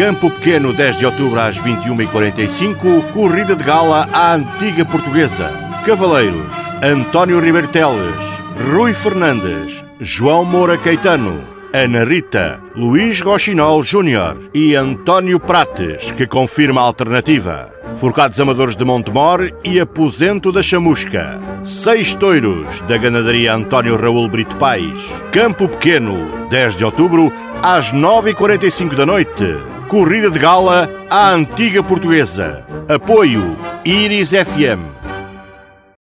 Campo Pequeno, 10 de outubro às 21h45, corrida de gala à Antiga Portuguesa. Cavaleiros: António Ribeiro Teles, Rui Fernandes, João Moura Caetano, Ana Rita, Luís Rochinol Júnior e António Prates, que confirma a alternativa. Forcados Amadores de Montemor e Aposento da Chamusca. 6 touros da Ganadaria António Raul Brito Pais. Campo Pequeno, 10 de outubro, às 9h45 da noite. Corrida de gala à Antiga Portuguesa. Apoio Iris FM.